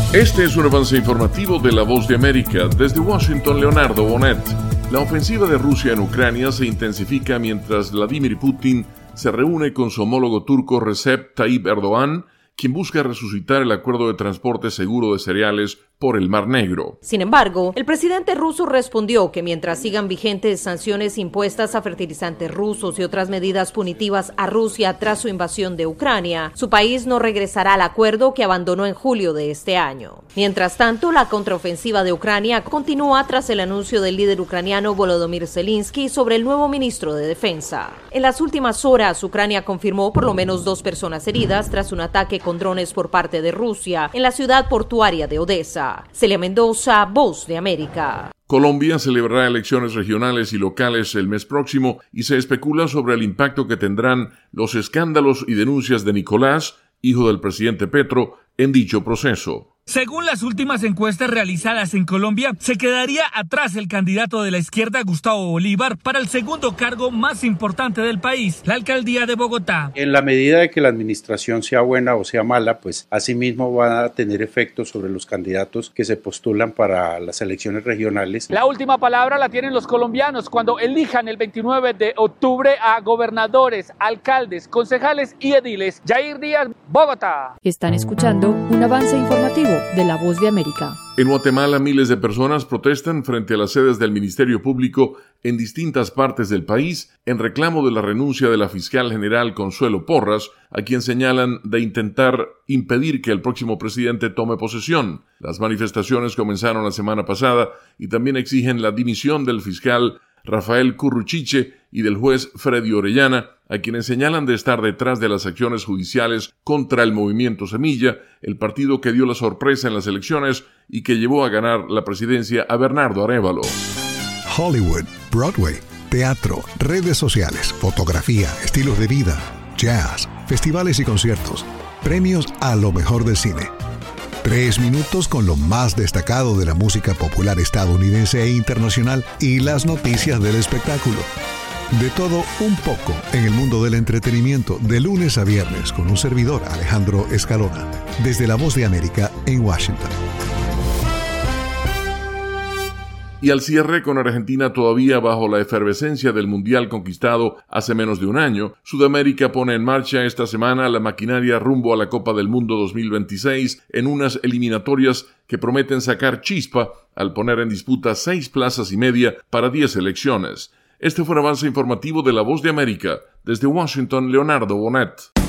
Este es un avance informativo de La Voz de América. Desde Washington, Leonardo Bonet. La ofensiva de Rusia en Ucrania se intensifica mientras Vladimir Putin se reúne con su homólogo turco Recep Tayyip Erdogan, quien busca resucitar el acuerdo de transporte seguro de cereales por el Mar Negro. Sin embargo, el presidente ruso respondió que mientras sigan vigentes sanciones impuestas a fertilizantes rusos y otras medidas punitivas a Rusia tras su invasión de Ucrania, su país no regresará al acuerdo que abandonó en julio de este año. Mientras tanto, la contraofensiva de Ucrania continúa tras el anuncio del líder ucraniano Volodymyr Zelensky sobre el nuevo ministro de Defensa. En las últimas horas, Ucrania confirmó por lo menos 2 personas heridas tras un ataque con drones por parte de Rusia en la ciudad portuaria de Odessa. Celia Mendoza, Voz de América. Colombia celebrará elecciones regionales y locales el mes próximo y se especula sobre el impacto que tendrán los escándalos y denuncias de Nicolás, hijo del presidente Petro, en dicho proceso. Según las últimas encuestas realizadas en Colombia, se quedaría atrás el candidato de la izquierda, Gustavo Bolívar, para el segundo cargo más importante del país, la alcaldía de Bogotá. En la medida de que la administración sea buena o sea mala, pues asimismo va a tener efectos sobre los candidatos que se postulan para las elecciones regionales. La última palabra la tienen los colombianos cuando elijan el 29 de octubre a gobernadores, alcaldes, concejales y ediles. Jair Díaz, Bogotá. Están escuchando un avance informativo de La Voz de América. En Guatemala, miles de personas protestan frente a las sedes del Ministerio Público en distintas partes del país en reclamo de la renuncia de la fiscal general Consuelo Porras, a quien señalan de intentar impedir que el próximo presidente tome posesión. Las manifestaciones comenzaron la semana pasada y también exigen la dimisión del fiscal Rafael Curruchiche y del juez Freddy Orellana, a quienes señalan de estar detrás de las acciones judiciales contra el Movimiento Semilla, el partido que dio la sorpresa en las elecciones y que llevó a ganar la presidencia a Bernardo Arévalo. Hollywood, Broadway, teatro, redes sociales, fotografía, estilos de vida, jazz, festivales y conciertos, premios a lo mejor del cine. 3 minutos con lo más destacado de la música popular estadounidense e internacional y las noticias del espectáculo. De todo un poco en el mundo del entretenimiento, de lunes a viernes, con un servidor, Alejandro Escalona, desde La Voz de América en Washington. Y al cierre, con Argentina todavía bajo la efervescencia del Mundial conquistado hace menos de un año, Sudamérica pone en marcha esta semana la maquinaria rumbo a la Copa del Mundo 2026 en unas eliminatorias que prometen sacar chispa al poner en disputa 6 plazas y media para 10 selecciones. Este fue un avance informativo de La Voz de América. Desde Washington, Leonardo Bonet.